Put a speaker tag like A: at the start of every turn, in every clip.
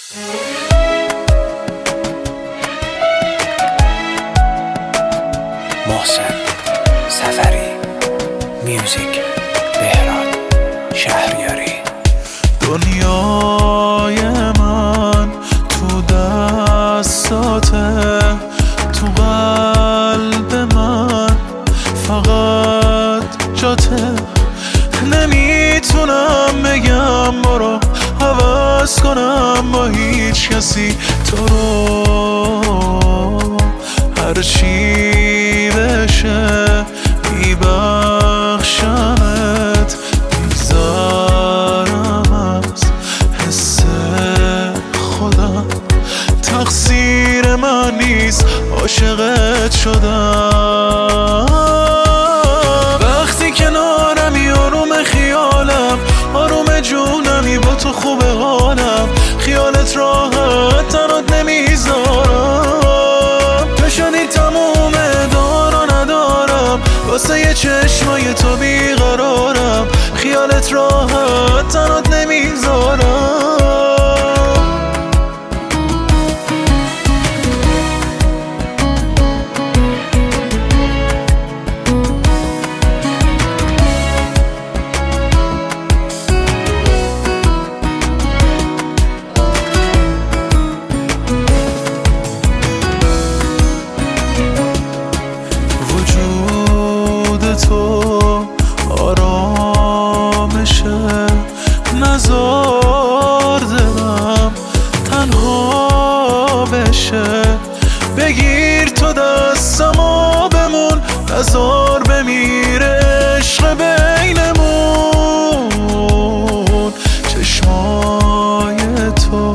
A: محسن سفری، میوزیک بهراد شهریاری.
B: دنیای من تو دستاته، تو قلب من فقط جاته. نمیتونم بگم برو عوض کنم با هیچ کسی تو رو، هرچی بشه میبخشمت، میذارم از حس خودم. تقصیر من نیست عاشقت شدم. وقتی کنارمی آروم خیالم، آروم جونمی با تو خوب حالم. خیالت راحت تنات نمیذارم، نشدی تموم دار و ندارم، واسه یه چشمای تو بیقرارم. خیالت راحت تنات نمیذارم. تو آرامشه، نزار دلم تنها بشه. بگیر تو دستم و بمون، نزار بمیره عشق بینمون. چشمای تو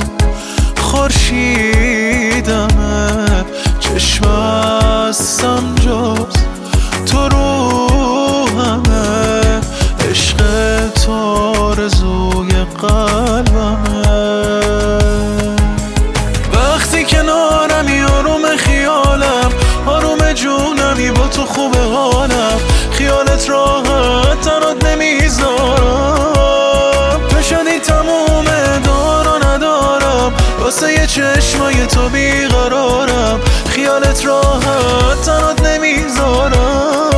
B: خورشیدمه، چشم هستم جز تو روحمه. عشق تو آرزوی قلبمه. وقتی کنارمی آروم خیالم، آروم جونمی با تو خوب حالم. خیالت راحت تنات نمیذارم، نشدی تموم دار و ندارم، واسه یه چشمای تو بیقرارم. خیالت راحت تنات نمیذارم.